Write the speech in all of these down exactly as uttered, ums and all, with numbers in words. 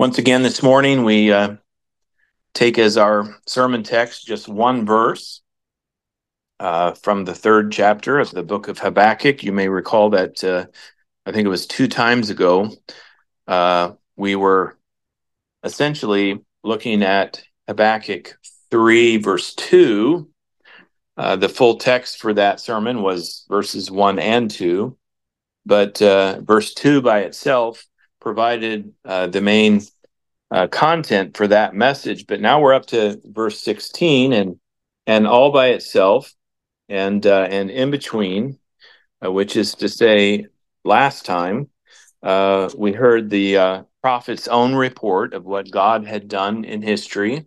Once again, this morning, we uh, take as our sermon text just one verse uh, from the third chapter of the book of Habakkuk. You may recall that uh, I think it was two times ago, uh, we were essentially looking at Habakkuk three, verse two. Uh, the full text for that sermon was verses one and two, but uh, verse two by itself provided uh, the main Uh, content for that message. But now we're up to verse sixteen, and and all by itself, and uh, and in between, uh, which is to say, last time uh, we heard the uh, prophet's own report of what God had done in history.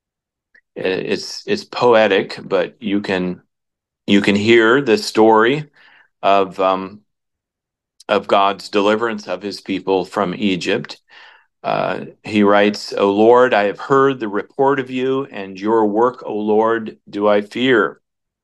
It's it's poetic, but you can you can hear the story of um, of God's deliverance of His people from Egypt. Uh, he writes, O Lord, I have heard the report of you, and your work, O Lord, do I fear.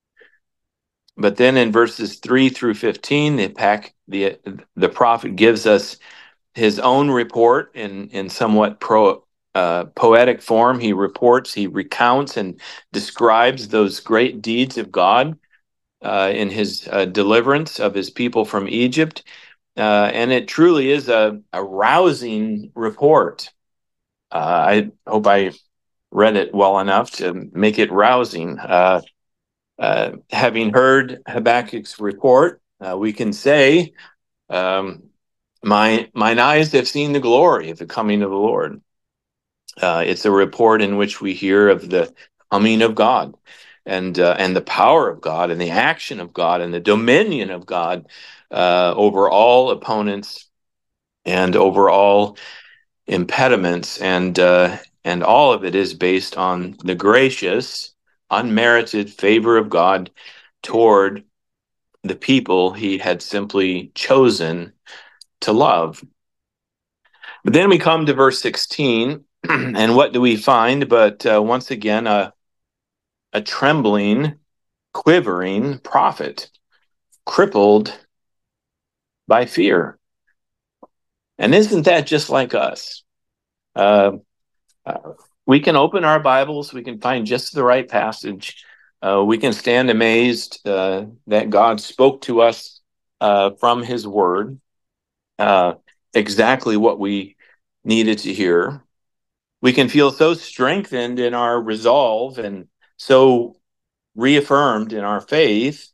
But then in verses three through fifteen, the, pack, the, the prophet gives us his own report in, in somewhat pro, uh, poetic form. He reports, he recounts and describes those great deeds of God uh, in his uh, deliverance of his people from Egypt. Uh, and it truly is a, a rousing report. Uh, I hope I read it well enough to make it rousing. Uh, uh, having heard Habakkuk's report, uh, we can say, um, my, mine eyes have seen the glory of the coming of the Lord. Uh, it's a report in which we hear of the coming of God and uh, and the power of God and the action of God and the dominion of God uh, over all opponents and over all impediments, and uh, and all of it is based on the gracious, unmerited favor of God toward the people He had simply chosen to love. But then we come to verse sixteen, and what do we find? But uh, once again, a a trembling, quivering prophet, crippled by fear. And isn't that just like us? Uh, uh, we can open our Bibles, we can find just the right passage. Uh, we can stand amazed uh, that God spoke to us uh, from His Word uh, exactly what we needed to hear. We can feel so strengthened in our resolve and so reaffirmed in our faith,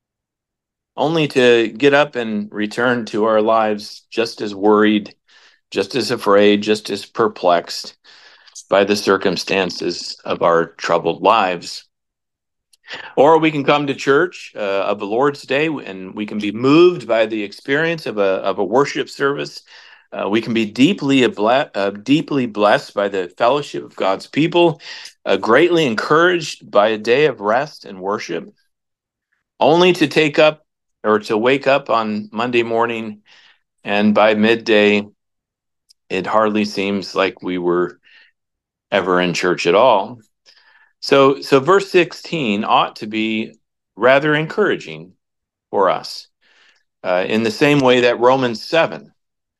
only to get up and return to our lives just as worried, just as afraid, just as perplexed by the circumstances of our troubled lives. Or we can come to church uh, of the Lord's Day, and we can be moved by the experience of a of a worship service. Uh, we can be deeply uh, deeply blessed by the fellowship of God's people, uh, greatly encouraged by a day of rest and worship, only to take up or to wake up on Monday morning, and by midday, it hardly seems like we were ever in church at all. So, so verse sixteen ought to be rather encouraging for us, uh, in the same way that Romans seven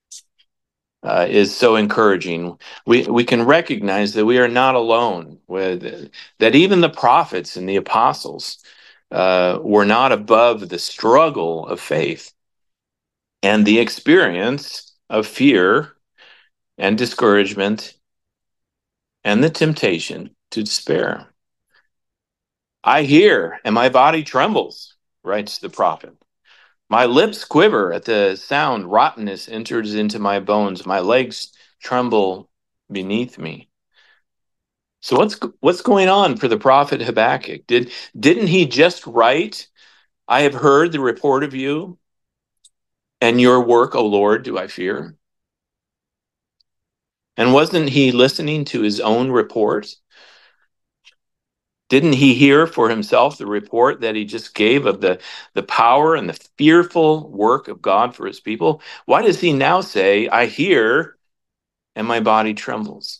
uh, is so encouraging. We we can recognize that we are not alone, with that even the prophets and the apostles uh, were not above the struggle of faith and the experience of fear and discouragement and the temptation to despair. I hear, and my body trembles, writes the prophet. My lips quiver at the sound. Rottenness enters into my bones. My legs tremble beneath me. So what's what's going on for the prophet Habakkuk? Did didn't he just write, I have heard the report of you, and your work, O Lord, do I fear? And wasn't he listening to his own report? Didn't he hear for himself the report that he just gave of the, the power and the fearful work of God for his people? Why does he now say, I hear and my body trembles?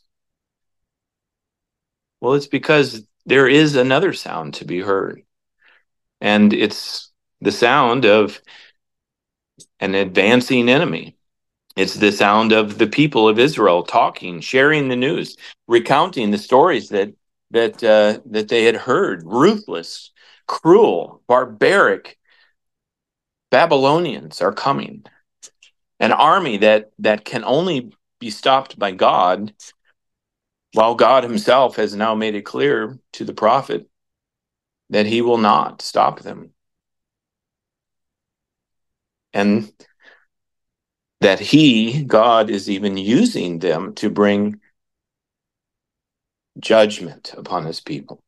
Well, it's because there is another sound to be heard. And it's the sound of an advancing enemy. It's the sound of the people of Israel talking, sharing the news, recounting the stories that that uh, that they had heard. Ruthless, cruel, barbaric Babylonians are coming. An army that that can only be stopped by God, while God himself has now made it clear to the prophet that he will not stop them. And that he, God, is even using them to bring judgment upon his people.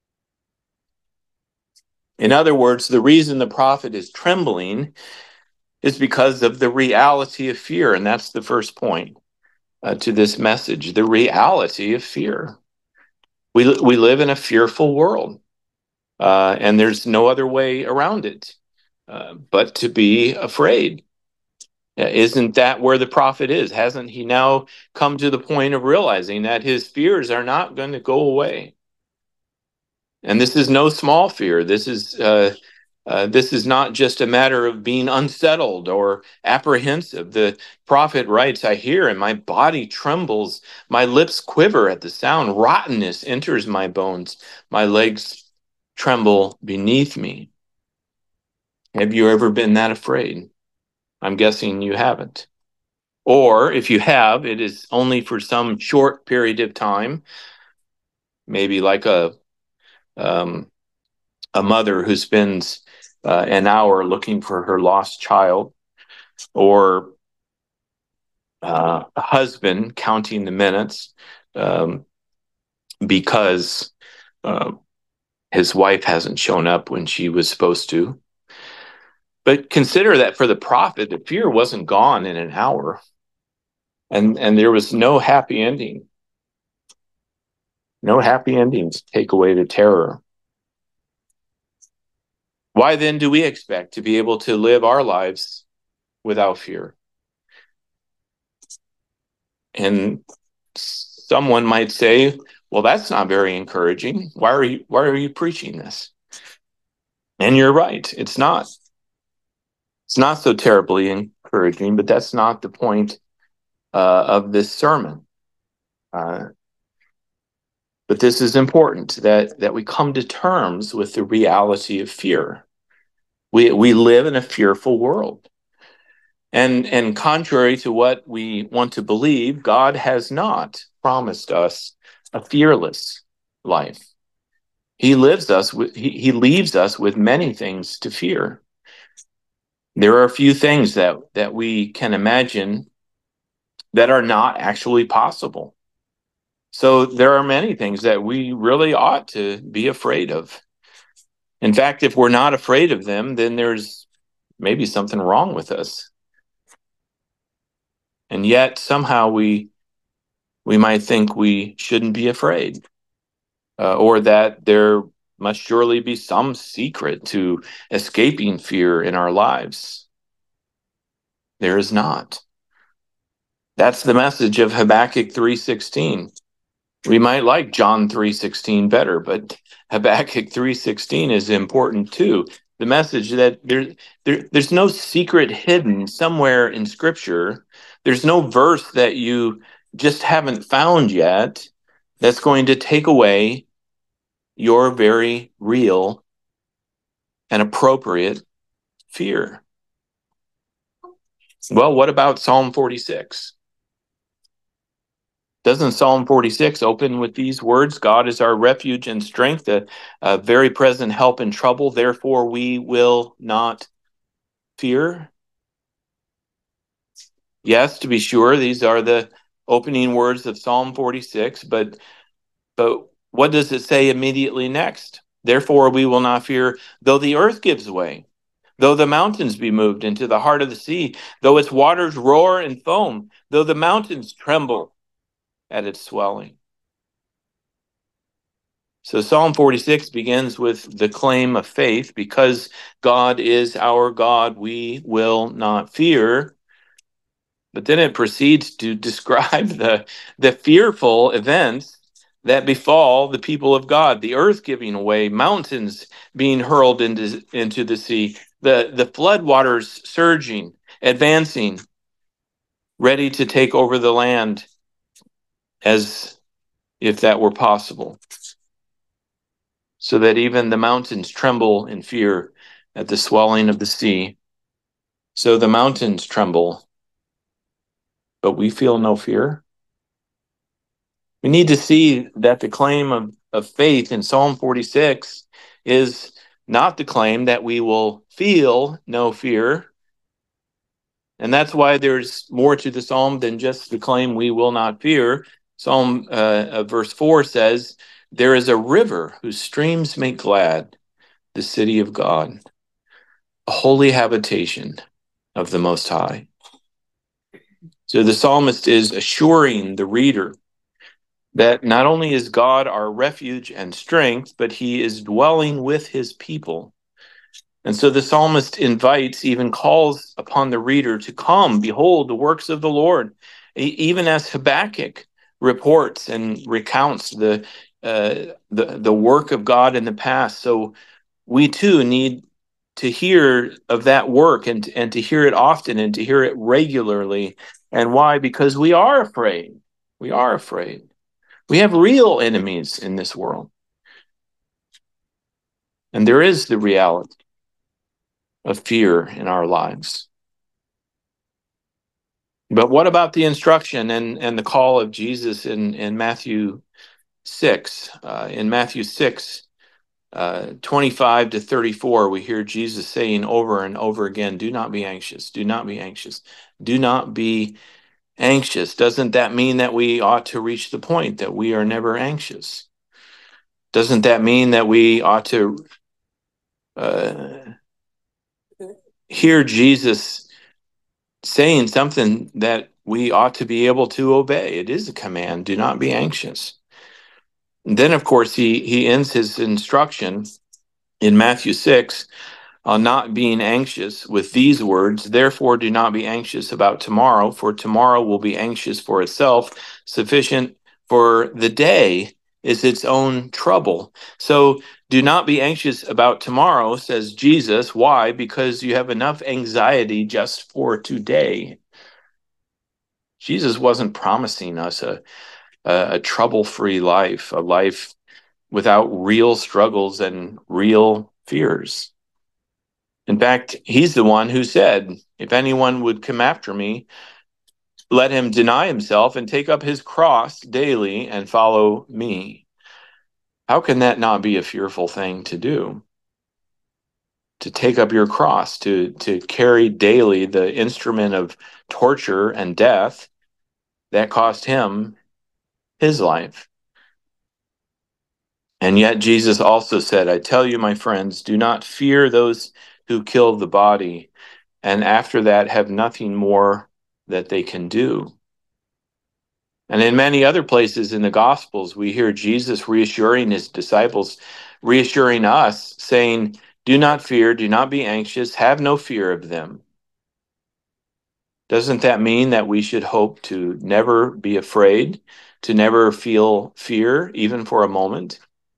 In other words, the reason the prophet is trembling is because of the reality of fear. And that's the first point uh, to this message, the reality of fear. We, we live in a fearful world, uh, and there's no other way around it uh, but to be afraid. Isn't that where the prophet is? Hasn't he now come to the point of realizing that his fears are not going to go away? And this is no small fear. This is uh, uh, this is not just a matter of being unsettled or apprehensive. The prophet writes, "I hear, and my body trembles. My lips quiver at the sound. Rottenness enters my bones. My legs tremble beneath me." Have you ever been that afraid? I'm guessing you haven't. Or if you have, it is only for some short period of time, maybe like a um, a mother who spends uh, an hour looking for her lost child, or uh, a husband counting the minutes um, because uh, his wife hasn't shown up when she was supposed to. But consider that for the prophet, the fear wasn't gone in an hour, and and there was no happy ending. No happy endings take away the terror. Why then do we expect to be able to live our lives without fear? And someone might say, well, that's not very encouraging. Why are you why are you preaching this? And you're right, it's not. It's not so terribly encouraging, but that's not the point uh, of this sermon. Uh, but this is important, that that we come to terms with the reality of fear. We we live in a fearful world. And, and contrary to what we want to believe, God has not promised us a fearless life. He lives us with, he, he leaves us with many things to fear. There are a few things that, that we can imagine that are not actually possible. So there are many things that we really ought to be afraid of. In fact, if we're not afraid of them, then there's maybe something wrong with us. And yet somehow we we might think we shouldn't be afraid, uh, or that there must surely be some secret to escaping fear in our lives. There is not. That's the message of Habakkuk three sixteen. We might like John three sixteen better, but Habakkuk three sixteen is important too. The message that there, there, there's no secret hidden somewhere in Scripture. There's no verse that you just haven't found yet that's going to take away your very real and appropriate fear. Well, what about Psalm forty-six? Doesn't Psalm forty-six open with these words? God is our refuge and strength, a, a very present help in trouble. Therefore, we will not fear. Yes, to be sure, these are the opening words of Psalm forty-six, but but what does it say immediately next? Therefore, we will not fear, though the earth gives way, though the mountains be moved into the heart of the sea, though its waters roar and foam, though the mountains tremble at its swelling. So Psalm forty-six begins with the claim of faith. Because God is our God, we will not fear. But then it proceeds to describe the, the fearful events that befall the people of God: the earth giving away, mountains being hurled into, into the sea, the, the flood waters surging, advancing, ready to take over the land as if that were possible, so that even the mountains tremble in fear at the swelling of the sea. So the mountains tremble, but we feel no fear. We need to see that the claim of, of faith in Psalm forty-six is not the claim that we will feel no fear. And that's why there's more to the psalm than just the claim we will not fear. Psalm uh, uh, verse four says, "There is a river whose streams make glad the city of God, a holy habitation of the Most High." So the psalmist is assuring the reader that not only is God our refuge and strength, but he is dwelling with his people. And so the psalmist invites, even calls upon the reader to come, behold the works of the Lord, even as Habakkuk reports and recounts the, uh, the, the work of God in the past. So we too need to hear of that work and, and to hear it often and to hear it regularly. And why? Because we are afraid. We are afraid. We have real enemies in this world. And there is the reality of fear in our lives. But what about the instruction and, and the call of Jesus in, in Matthew six? Uh, in Matthew six, uh, twenty-five to thirty-four, we hear Jesus saying over and over again, do not be anxious, do not be anxious, do not be anxious. Doesn't that mean that we ought to reach the point that we are never anxious? Doesn't that mean that we ought to uh, hear Jesus saying something that we ought to be able to obey? It is a command, do not be anxious. And then, of course, he, he ends his instruction in Matthew six on not being anxious with these words, therefore do not be anxious about tomorrow, for tomorrow will be anxious for itself. Sufficient for the day is its own trouble. So do not be anxious about tomorrow, says Jesus. Why? Because you have enough anxiety just for today. Jesus wasn't promising us a, a, a trouble-free life, a life without real struggles and real fears. In fact, he's the one who said, if anyone would come after me, let him deny himself and take up his cross daily and follow me. How can that not be a fearful thing to do? To take up your cross, to, to carry daily the instrument of torture and death that cost him his life. And yet Jesus also said, I tell you, my friends, do not fear those who kill the body, and after that have nothing more that they can do. And in many other places in the Gospels, we hear Jesus reassuring his disciples, reassuring us, saying, do not fear, do not be anxious, have no fear of them. Doesn't that mean that we should hope to never be afraid, to never feel fear, even for a moment?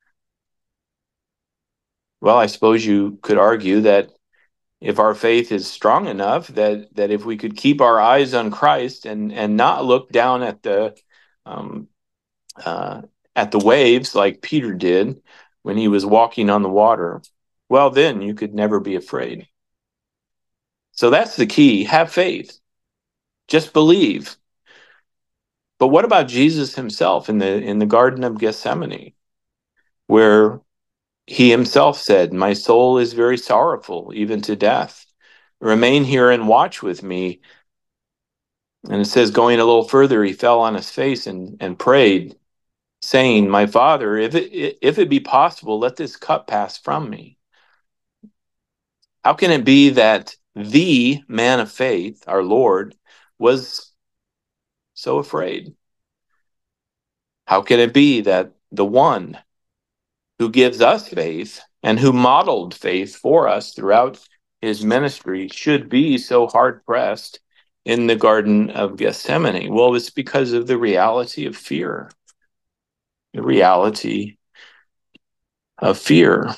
Well, I suppose you could argue that if our faith is strong enough, that that if we could keep our eyes on Christ and and not look down at the um, uh, at the waves like Peter did when he was walking on the water, well, then you could never be afraid. So that's the key. Have faith. Just believe. But what about Jesus himself in the in the Garden of Gethsemane, where he himself said, my soul is very sorrowful, even to death. Remain here and watch with me. And it says, going a little further, he fell on his face and, and prayed, saying, my Father, if it, if it be possible, let this cup pass from me. How can it be that the man of faith, our Lord, was so afraid? How can it be that the one who gives us faith and who modeled faith for us throughout his ministry should be so hard-pressed in the Garden of Gethsemane? Well, it's because of the reality of fear. The reality of fear.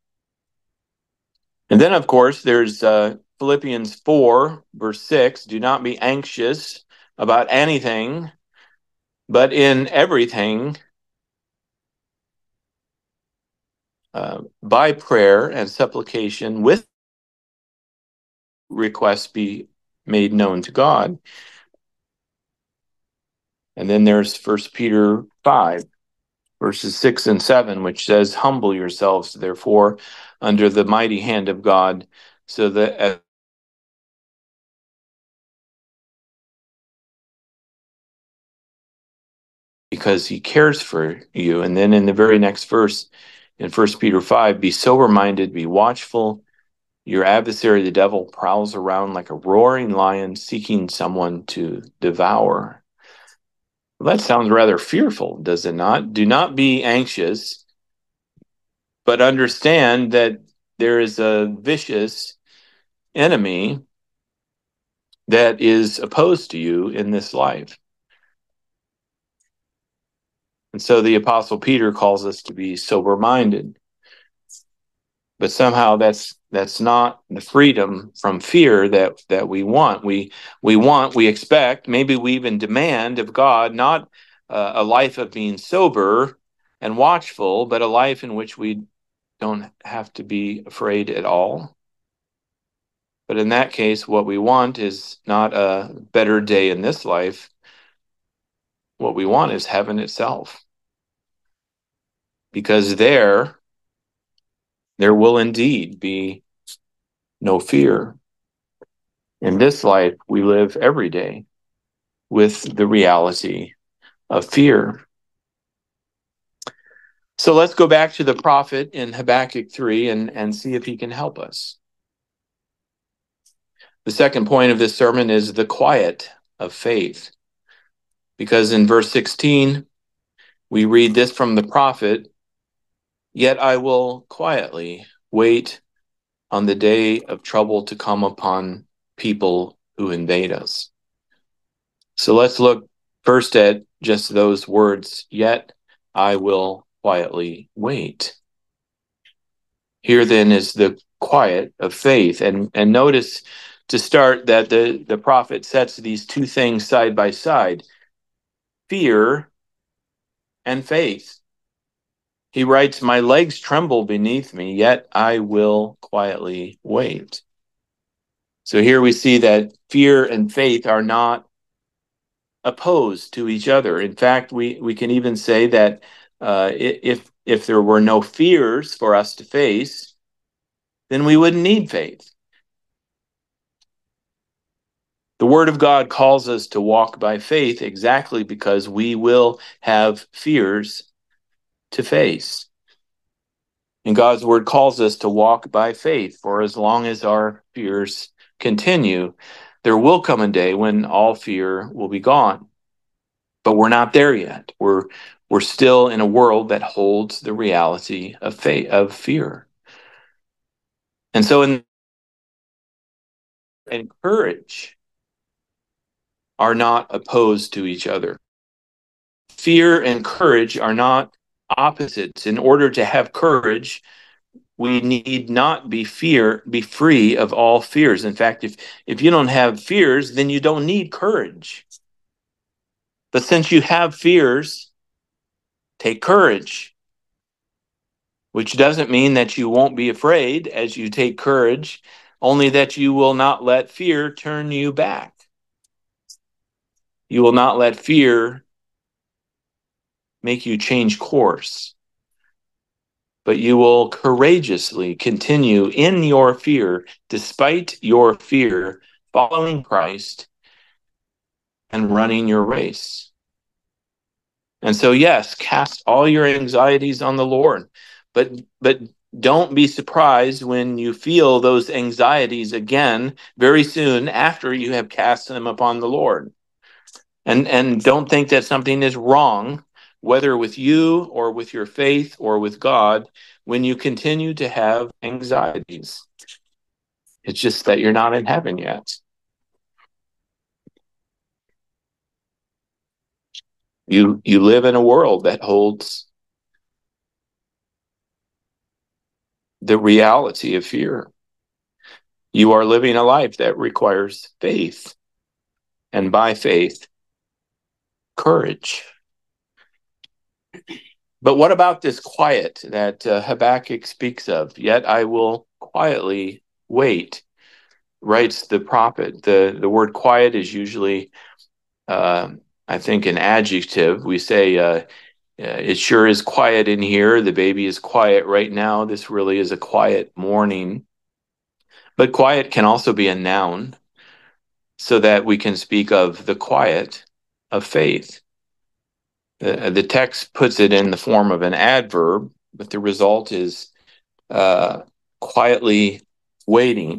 And then, of course, there's uh, Philippians four, verse six, do not be anxious about anything, but in everything, uh, by prayer and supplication with requests be made known to God. And then there's First Peter five, verses six and seven, which says, "Humble yourselves, therefore, under the mighty hand of God, so that as because he cares for you." And then in the very next verse, in First Peter five, "Be sober-minded, be watchful. Your adversary, the devil, prowls around like a roaring lion, seeking someone to devour." Well, that sounds rather fearful, does it not? Do not be anxious, but understand that there is a vicious enemy that is opposed to you in this life. And so the Apostle Peter calls us to be sober-minded. But somehow that's that's not the freedom from fear that that we want. We we want, we expect, maybe we even demand of God not uh, a life of being sober and watchful, but a life in which we don't have to be afraid at all. But in that case, what we want is not a better day in this life. What we want is heaven itself. Because there, there will indeed be no fear. In this life, we live every day with the reality of fear. So let's go back to the prophet in Habakkuk three and, and see if he can help us. The second point of this sermon is the quiet of faith. Because in verse sixteen, we read this from the prophet, "Yet I will quietly wait on the day of trouble to come upon people who invade us." So let's look first at just those words, "Yet I will quietly wait." Here then is the quiet of faith. And, and notice to start that the, the prophet sets these two things side by side, fear and faith. He writes, "My legs tremble beneath me, yet I will quietly wait." So here we see that fear and faith are not opposed to each other. In fact, we, we can even say that uh, if, if there were no fears for us to face, then we wouldn't need faith. The Word of God calls us to walk by faith exactly because we will have fears to face. And God's Word calls us to walk by faith for as long as our fears continue. There will come a day when all fear will be gone. But we're not there yet. We're we're still in a world that holds the reality of faith, of fear. And so in and courage are not opposed to each other. Fear and courage are not opposites. In order to have courage, we need not be fear, be free of all fears. In fact, if, if you don't have fears, then you don't need courage. But since you have fears, take courage, which doesn't mean that you won't be afraid as you take courage, only that you will not let fear turn you back. You will not let fear make you change course, but you will courageously continue in your fear, despite your fear, following Christ and running your race. And so, yes, cast all your anxieties on the Lord, but but don't be surprised when you feel those anxieties again very soon after you have cast them upon the Lord. And and don't think that something is wrong, whether with you or with your faith or with God, when you continue to have anxieties. It's just that you're not in heaven yet. You you live in a world that holds the reality of fear. You are living a life that requires faith. and by faith, courage. But what about this quiet that uh, Habakkuk speaks of? Yet I will quietly wait, writes the prophet. The, the word quiet is usually, uh, I think, an adjective. We say, uh, it sure is quiet in here. The baby is quiet right now. This really is a quiet morning. But quiet can also be a noun, so that we can speak of the quiet of faith. The, the text puts it in the form of an adverb, but the result is uh, quietly waiting.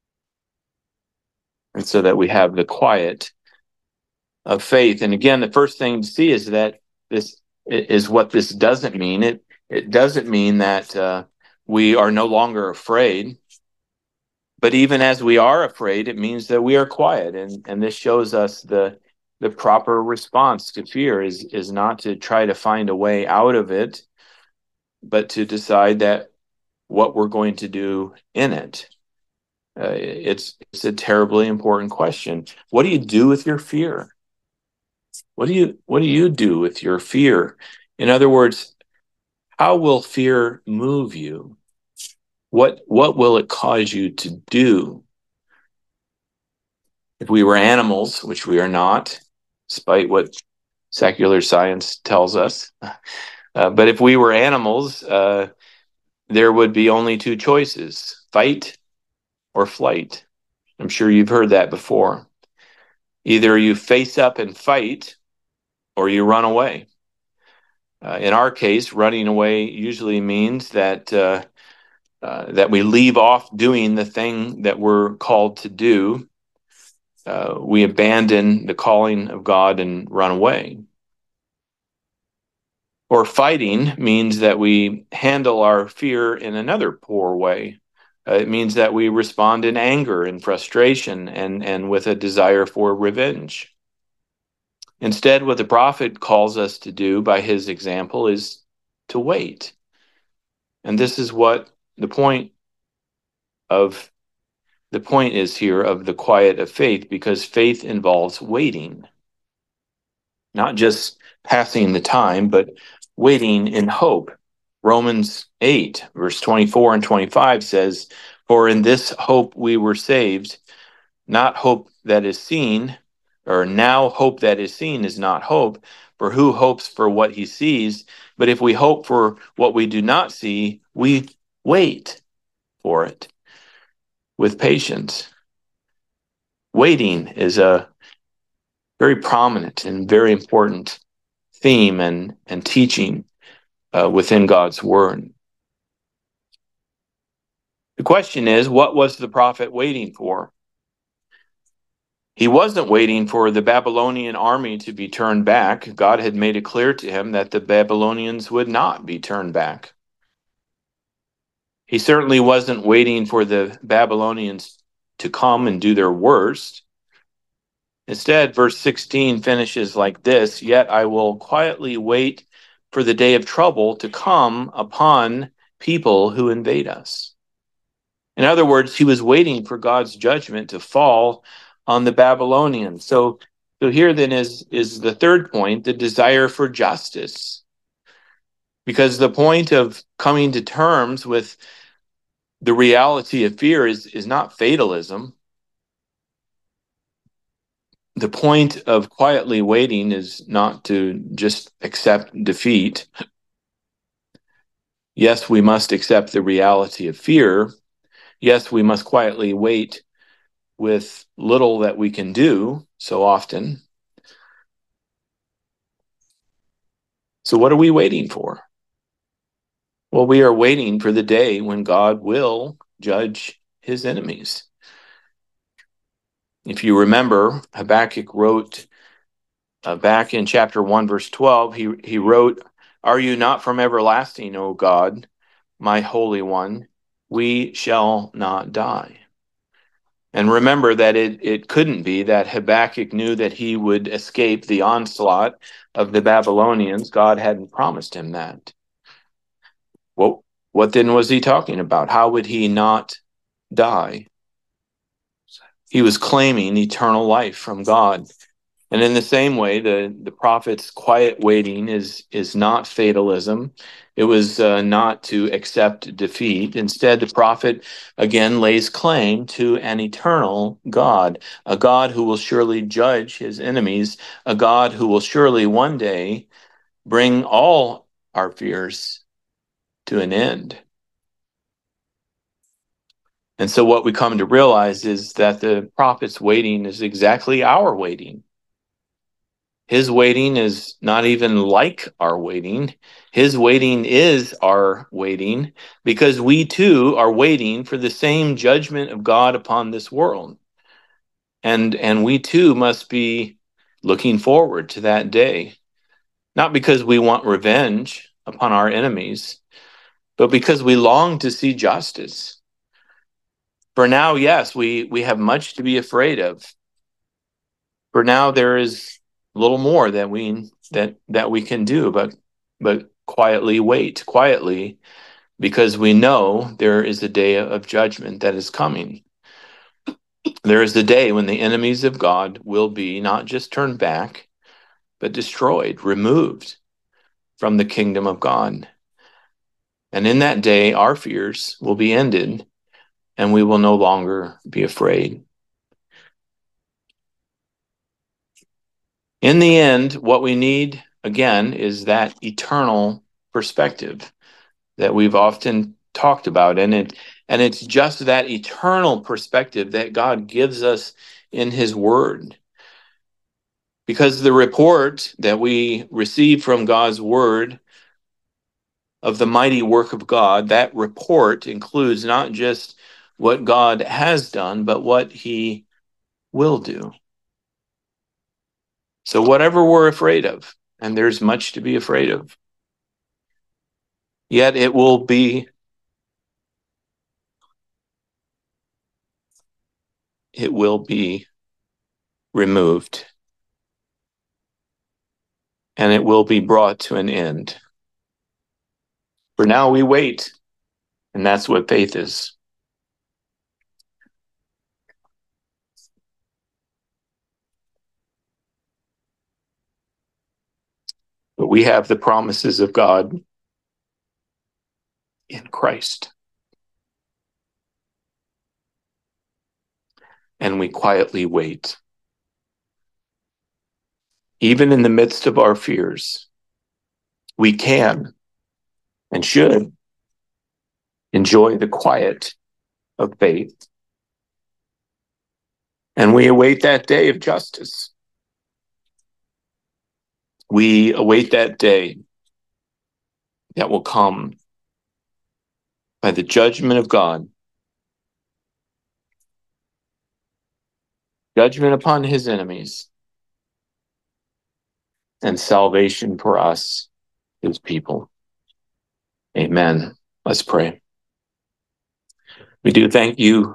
And so that we have the quiet of faith. And again, the first thing to see is that this is what this doesn't mean. It it doesn't mean that uh, we are no longer afraid. But even as we are afraid, it means that we are quiet. And, and this shows us the the proper response to fear is, is not to try to find a way out of it, but to decide that what we're going to do in it. Uh, it's it's a terribly important question. What do you do with your fear? What do you what do you do with your fear? In other words, how will fear move you? What what will it cause you to do? If we were animals, which we are not, despite what secular science tells us, uh, but if we were animals, uh, there would be only two choices: fight or flight. I'm sure you've heard that before. Either you face up and fight, or you run away. Uh, in our case, running away usually means that uh, uh, that we leave off doing the thing that we're called to do. Uh, we abandon the calling of God and run away. Or fighting means that we handle our fear in another poor way. Uh, it means that we respond in anger and frustration and, and with a desire for revenge. Instead, what the prophet calls us to do by his example is to wait. And this is what the point of the point is here of the quiet of faith, because faith involves waiting. Not just passing the time, but waiting in hope. Romans eight, verse twenty-four and twenty-five says, "For in this hope we were saved, not hope that is seen, or now hope that is seen is not hope, for who hopes for what he sees? But if we hope for what we do not see, we wait for it with patience." Waiting is a very prominent and very important theme and, and teaching uh, within God's word. The question is, what was the prophet waiting for? He wasn't waiting for the Babylonian army to be turned back. God had made it clear to him that the Babylonians would not be turned back. He certainly wasn't waiting for the Babylonians to come and do their worst. Instead, verse sixteen finishes like this: "Yet I will quietly wait for the day of trouble to come upon people who invade us." In other words, he was waiting for God's judgment to fall on the Babylonians. So, so here then is, is the third point, the desire for justice. Because the point of coming to terms with the reality of fear is, is not fatalism. The point of quietly waiting is not to just accept defeat. Yes, we must accept the reality of fear. Yes, we must quietly wait with little that we can do so often. So what are we waiting for? Well, we are waiting for the day when God will judge his enemies. If you remember, Habakkuk wrote uh, back in chapter one, verse twelve, he, he wrote, "Are you not from everlasting, O God, my Holy One? We shall not die." And remember that it, it couldn't be that Habakkuk knew that he would escape the onslaught of the Babylonians. God hadn't promised him that. Well, what then was he talking about? How would he not die? he was claiming eternal life from God. And in the same way, the, the prophet's quiet waiting is, is not fatalism. It was uh, not to accept defeat. Instead, the prophet again lays claim to an eternal God, a God who will surely judge his enemies, a God who will surely one day bring all our fears to an end. And so what we come to realize is that the prophet's waiting is exactly our waiting. His waiting is not even like our waiting. His waiting is our waiting, because we too are waiting for the same judgment of God upon this world. And, and we too must be looking forward to that day, not because we want revenge upon our enemies, but because we long to see justice. For now, yes, we, we have much to be afraid of. For now, there is little more that we that that we can do, but but quietly wait, quietly, because we know there is a day of judgment that is coming. There is the day when the enemies of God will be not just turned back, but destroyed, removed from the kingdom of God. And in that day, our fears will be ended, and we will no longer be afraid. In the end, what we need, again, is that eternal perspective that we've often talked about. And it and it's just that eternal perspective that God gives us in his word. Because the report that we receive from God's word of the mighty work of God, that report includes not just what God has done, but what he will do. So whatever we're afraid of, and there's much to be afraid of, yet it will be it will be removed, and it will be brought to an end. For now we wait, and that's what faith is. But we have the promises of God in Christ. And we quietly wait. Even in the midst of our fears, we can and should enjoy the quiet of faith. And we await that day of justice. We await that day that will come by the judgment of God. Judgment upon his enemies, and salvation for us, his people. Amen. Let's pray. We do thank you.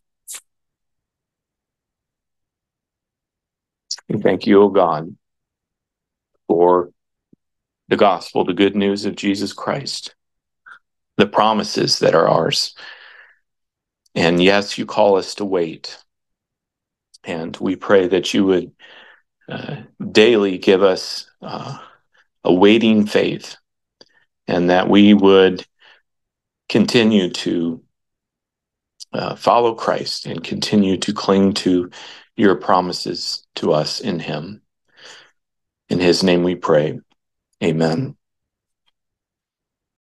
We thank you, O God, for the gospel, the good news of Jesus Christ, the promises that are ours. And yes, you call us to wait. And we pray that you would uh, daily give us uh, a waiting faith, and that we would continue to uh, follow Christ and continue to cling to your promises to us in him. In his name we pray. Amen.